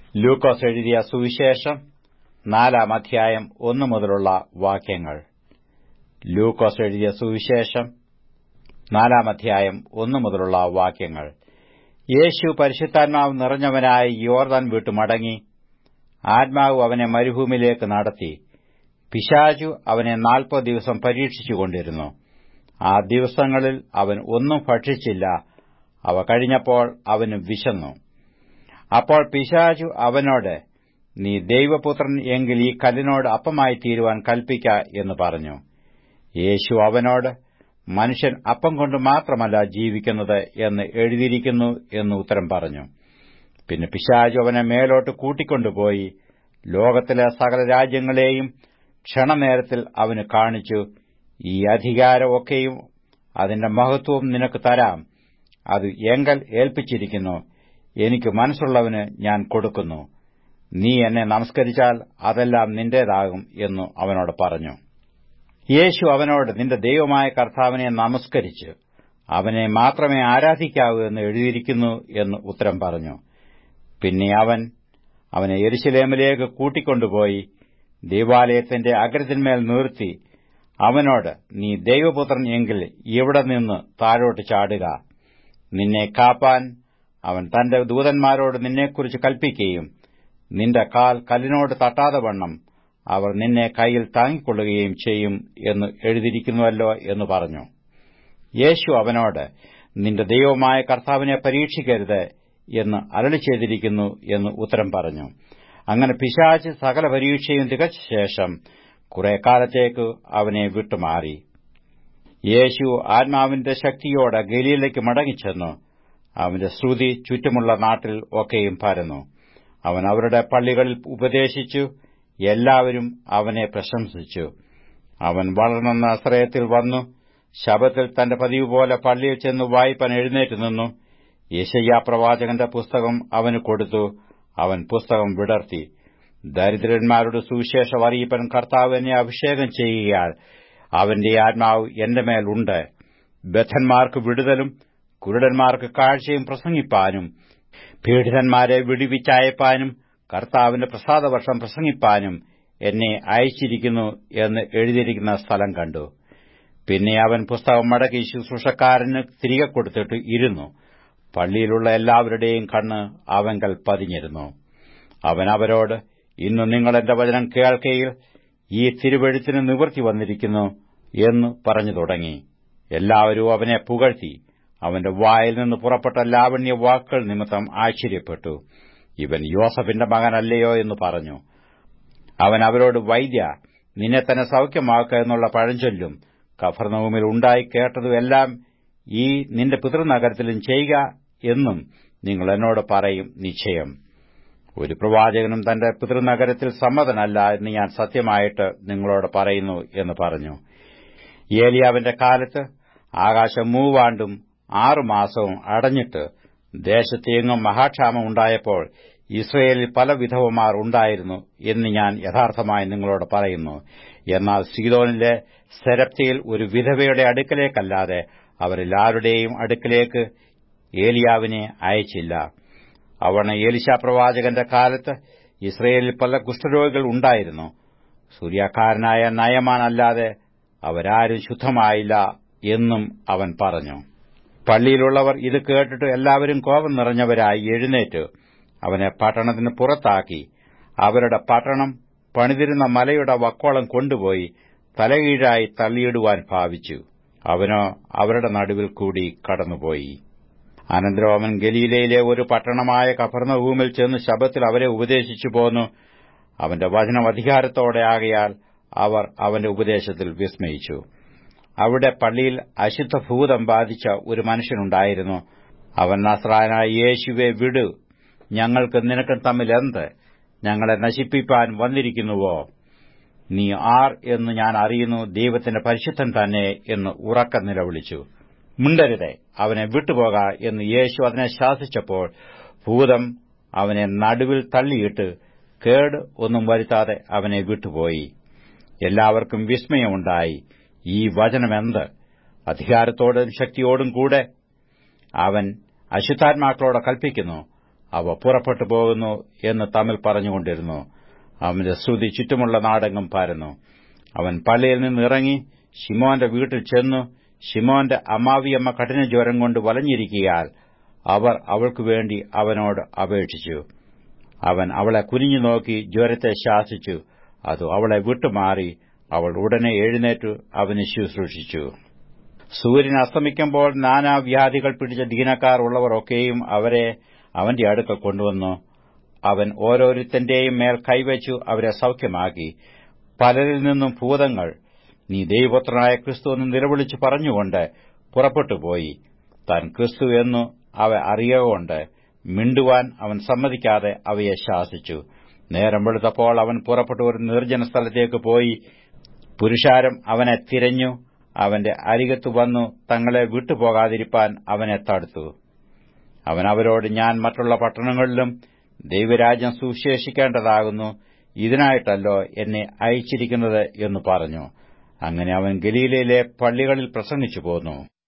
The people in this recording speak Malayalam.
ലൂക്കോസ് എഴുതിയ സുവിശേഷം 4-ാം അധ്യായം 1 മുതലുള്ള വാക്യങ്ങൾ. ലൂക്കോസ് എഴുതിയ സുവിശേഷം 4-ാം അധ്യായം 1 മുതലുള്ള വാക്യങ്ങൾ. യേശു പരിശുദ്ധാത്മാവ് നിറഞ്ഞവനായി യോർദാൻ വിട്ടു മടങ്ങി. ആത്മാവ് അവനെ മരുഭൂമിയിലേക്ക് നടത്തി. പിശാചു അവനെ 40 ദിവസം പരീക്ഷിച്ചുകൊണ്ടിരുന്നു. ആ ദിവസങ്ങളിൽ അവൻ ഒന്നും ഭക്ഷിച്ചില്ല. അവ കഴിഞ്ഞപ്പോൾ അവന് വിശന്നു. അപ്പോൾ പിശാചു അവനോട്, നീ ദൈവപുത്രൻ എങ്കിൽ ഈ കല്ലിനോട് അപ്പമായി തീരുവാൻ കൽപ്പിക്ക എന്ന് പറഞ്ഞു. യേശു അവനോട്, മനുഷ്യൻ അപ്പം കൊണ്ട് മാത്രമല്ല ജീവിക്കുന്നത് എന്ന് എഴുതിയിരിക്കുന്നു എന്ന് ഉത്തരം പറഞ്ഞു. പിന്നെ പിശാചു അവനെ മേലോട്ട് കൂട്ടിക്കൊണ്ടുപോയി ലോകത്തിലെ സകല രാജ്യങ്ങളെയും ക്ഷണനേരത്തിൽ അവന് കാണിച്ചു. ഈ അധികാരം ഒക്കെയും അതിന്റെ മഹത്വവും നിനക്ക് തരാം. അത് എങ്കൽ ഏൽപ്പിച്ചിരിക്കുന്നു. എനിക്ക് മനസ്സുള്ളവന് ഞാൻ കൊടുക്കുന്നു. നീ എന്നെ നമസ്കരിച്ചാൽ അതെല്ലാം നിന്റേതാകും എന്നു അവനോട് പറഞ്ഞു. യേശു അവനോട്, നിന്റെ ദൈവമായ കർത്താവിനെ നമസ്കരിച്ച് അവനെ മാത്രമേ ആരാധിക്കാവൂ എന്ന് എഴുതിയിരിക്കുന്നു എന്ന് ഉത്തരം പറഞ്ഞു. പിന്നെ അവനെ യെരൂശലേമിലേക്ക് കൂട്ടിക്കൊണ്ടുപോയി ദൈവാലയത്തിന്റെ അഗ്രത്തിന്മേൽ നിർത്തി അവനോട്, നീ ദൈവപുത്രൻ എങ്കിൽ ഇവിടെ നിന്ന് താഴോട്ട് ചാടുക. നിന്നെ കാപ്പാൻ അവൻ തന്റെ ദൂതന്മാരോട് നിന്നെക്കുറിച്ച് കൽപ്പിക്കുകയും നിന്റെ കാൽ കല്ലിനോട് തട്ടാതെ വണ്ണം അവർ നിന്നെ കൈയിൽ താങ്ങിക്കൊള്ളുകയും ചെയ്യും എന്ന് എഴുതിയിരിക്കുന്നുവല്ലോ എന്ന് പറഞ്ഞു. യേശു അവനോട്, നിന്റെ ദൈവമായ കർത്താവിനെ പരീക്ഷിക്കരുത് എന്ന് അരുളി ചെയ്തിരിക്കുന്നു എന്ന് ഉത്തരം പറഞ്ഞു. അങ്ങനെ പിശാച് സകല പരീക്ഷയും തികച്ച ശേഷം കുറെ കാലത്തേക്ക് അവനെ വിട്ടുമാറി. യേശു ആത്മാവിന്റെ ശക്തിയോടെ ഗലീലയ്ക്ക് മടങ്ങിച്ചെന്നു. അവന്റെ ശ്രുതി ചുറ്റുമുള്ള നാട്ടിൽ ഒക്കെയും പരന്നു. അവൻ അവരുടെ പള്ളികളിൽ ഉപദേശിച്ചു. എല്ലാവരും അവനെ പ്രശംസിച്ചു. അവൻ വളർന്ന നസറേത്തിൽ വന്നു. ശബ്ബത്തിൽ തന്റെ പതിവ് പോലെ പള്ളിയിൽ ചെന്ന് വായിപ്പാൻ എഴുന്നേറ്റ് നിന്നു. യെശയ്യാപ്രവാചകന്റെ പുസ്തകം അവന് കൊടുത്തു. അവൻ പുസ്തകം വിടർത്തി. ദരിദ്രന്മാരുടെ സുവിശേഷം അറിയിപ്പാൻ കർത്താവ് എന്നെ അഭിഷേകം ചെയ്യുകയാൽ അവന്റെ ആത്മാവ് എന്റെ മേലുണ്ട്. ബദ്ധന്മാർക്ക് വിടുതലും കുരുടന്മാർക്ക് കാഴ്ചയും പ്രസംഗിപ്പാനും പീഡിതന്മാരെ വിടുവിച്ചയപ്പാനും കർത്താവിന്റെ പ്രസാദവർഷം പ്രസംഗിപ്പാനും എന്നെ അയച്ചിരിക്കുന്നു എന്ന് എഴുതിയിരിക്കുന്ന സ്ഥലം കണ്ടു. പിന്നെ അവൻ പുസ്തകം മടക്കി ശുശ്രൂഷക്കാരന് തിരികെ കൊടുത്തിട്ട് ഇരുന്നു. പള്ളിയിലുള്ള എല്ലാവരുടെയും കണ്ണ് അവങ്കൽ പതിഞ്ഞിരുന്നു. അവൻ അവരോട്, ഇന്ന് നിങ്ങൾ എന്റെ വചനം കേൾക്കയിൽ ഈ തിരുവെഴുത്തിന് നിവൃത്തി വന്നിരിക്കുന്നു എന്ന് പറഞ്ഞു തുടങ്ങി. എല്ലാവരും അവനെ പുകഴ്ത്തി. അവന്റെ വായിൽ നിന്ന് പുറപ്പെട്ട ലാവണ്യ വാക്കുകൾ നിമിത്തം ആശ്ചര്യപ്പെട്ടു. ഇവൻ യോസഫിന്റെ മകനല്ലയോ എന്ന് പറഞ്ഞു. അവൻ അവരോട്, വൈദ്യ, നിന്നെ തന്നെ സൌഖ്യമാക്കുക എന്നുള്ള പഴഞ്ചൊല്ലും കഫർന്നഹൂമിൽ ഉണ്ടായി കേട്ടതും എല്ലാം ഈ നിന്റെ പിതൃനഗരത്തിലും ചെയ്യുക എന്നും നിങ്ങൾ എന്നോട് പറയും നിശ്ചയം. ഒരു പ്രവാചകനും തന്റെ പിതൃനഗരത്തിൽ സമ്മതനല്ല എന്ന് ഞാൻ സത്യമായിട്ട് നിങ്ങളോട് പറയുന്നു എന്ന് പറഞ്ഞു. ഏലിയാവിന്റെ കാലത്ത് ആകാശം 3 ആണ്ടും 6 മാസവും അടഞ്ഞിട്ട് ദേശത്തെങ്ങും മഹാക്ഷാമം ഉണ്ടായപ്പോൾ ഇസ്രയേലിൽ പല വിധവമാർ ഉണ്ടായിരുന്നു എന്ന് ഞാൻ യഥാർത്ഥമായി നിങ്ങളോട് പറയുന്നു. എന്നാൽ സീദോനിലെ സെരപ്തിയിൽ ഒരു വിധവയുടെ അടുക്കലേക്കല്ലാതെ അവരിൽ ആരുടെയും അടുക്കലേക്ക് ഏലിയാവിനെ അയച്ചില്ല. അവണ് എലീശാ പ്രവാചകന്റെ കാലത്ത് ഇസ്രയേലിൽ പല കുഷ്ഠരോഗികൾ ഉണ്ടായിരുന്നു. സൂര്യക്കാരനായ നയമാൻ അല്ലാതെ അവരാരും ശുദ്ധമായില്ല എന്നും അവൻ പറഞ്ഞു. പള്ളിയിലുള്ളവർ ഇത് കേട്ടിട്ട് എല്ലാവരും കോപം നിറഞ്ഞവരായി എഴുന്നേറ്റ് അവനെ പട്ടണത്തിന് പുറത്താക്കി അവരുടെ പട്ടണം പണിതിരുന്ന മലയുടെ വക്കോളം കൊണ്ടുപോയി തലകീഴായി തള്ളിയിടുവാൻ ഭാവിച്ചു. അവനോ അവരുടെ നടുവിൽ കൂടി കടന്നുപോയി. അനന്തരം അവൻ ഗലീലയിലെ ഒരു പട്ടണമായ കഫർന്നഹൂമിൽ ചെന്ന് ശബ്ബത്തിൽ അവരെ ഉപദേശിച്ചു പോന്നു. അവന്റെ വചനം അധികാരത്തോടെ ആകയാൽ അവർ അവന്റെ ഉപദേശത്തിൽ വിസ്മയിച്ചു. അവിടെ പള്ളിയിൽ അശുദ്ധഭൂതം ബാധിച്ച ഒരു മനുഷ്യനുണ്ടായിരുന്നു. അവൻ, നസ്രായനായ യേശുവെ വിടു, ഞങ്ങൾക്ക് നിനക്കും തമ്മിൽ എന്ത്? ഞങ്ങളെ നശിപ്പിപ്പാൻ വന്നിരിക്കുന്നുവോ? നീ ആർ എന്ന് ഞാൻ അറിയുന്നു, ദൈവത്തിന്റെ പരിശുദ്ധൻ തന്നെ എന്ന് ഉറക്കെ നിലവിളിച്ചു. മിണ്ടരുതേ, അവനെ വിട്ടുപോക എന്ന് യേശു അതിനെ ശാസിച്ചപ്പോൾ ഭൂതം അവനെ നടുവിൽ തള്ളിയിട്ട് കേട് ഒന്നും വരുത്താതെ അവനെ വിട്ടുപോയി. എല്ലാവർക്കും വിസ്മയമുണ്ടായി. ഈ വചനമെന്ത്? അധികാരത്തോടും ശക്തിയോടും കൂടെ അവൻ അശുദ്ധാത്മാക്കളോട് കൽപ്പിക്കുന്നു, അവ പുറപ്പെട്ടു പോകുന്നു എന്ന് തമ്മിൽ പറഞ്ഞുകൊണ്ടിരുന്നു. അവന്റെ ശ്രുതി ചുറ്റുമുള്ള നാടെങ്ങും പരന്നു. അവൻ പള്ളിയിൽ നിന്ന് ഇറങ്ങി ശിമോന്റെ വീട്ടിൽ ചെന്നു. ശിമോന്റെ അമ്മാവിയമ്മ കഠിനജ്വരം കൊണ്ട് വലഞ്ഞിരിക്കയാൽ അവർ അവൾക്കുവേണ്ടി അവനോട് അപേക്ഷിച്ചു. അവൻ അവളെ കുനിഞ്ഞു നോക്കി ജ്വരത്തെ ശാസിച്ചു. അത് അവളെ വിട്ടുമാറി. അവൾ ഉടനെ എഴുന്നേറ്റു അവന് ശുശ്രൂഷിച്ചു. സൂര്യൻ അസ്തമിക്കുമ്പോൾ നാനാവ്യാധികൾ പിടിച്ച ദീനക്കാർ ഉള്ളവർ ഒക്കെയും അവരെ അവന്റെ അടുക്കൽ കൊണ്ടുവന്നു. അവൻ ഓരോരുത്തന്റെയും മേൽ കൈവച്ചു അവരെ സൌഖ്യമാക്കി. പലരിൽ നിന്നും ഭൂതങ്ങൾ നീ ദൈവപുത്രനായ ക്രിസ്തു എന്ന് നിലവിളിച്ചു പറഞ്ഞുകൊണ്ട് പുറപ്പെട്ടുപോയി. താൻ ക്രിസ്തു എന്നു അവ അറിയുകൊണ്ട് മിണ്ടുവാൻ അവൻ സമ്മതിക്കാതെ അവയെ ശാസിച്ചു. നേരം വെളുത്തപ്പോൾ അവൻ പുറപ്പെട്ടു ഒരു നിർജ്ജന സ്ഥലത്തേക്ക് പോയി. പുരുഷാരം അവനെ തിരഞ്ഞു അവന്റെ അരികത്തു വന്നു തങ്ങളെ വിട്ടുപോകാതിരിപ്പാൻ അവനെ തടുത്തു. അവൻ അവരോട്, ഞാൻ മറ്റുള്ള പട്ടണങ്ങളിലും ദൈവരാജ്യം സുവിശേഷിക്കേണ്ടതാകുന്നു, ഇതിനായിട്ടല്ലോ എന്നെ അയച്ചിരിക്കുന്നത് എന്ന് പറഞ്ഞു. അങ്ങനെ അവൻ ഗലീലയിലെ പള്ളികളിൽ പ്രസംഗിച്ചു പോന്നു.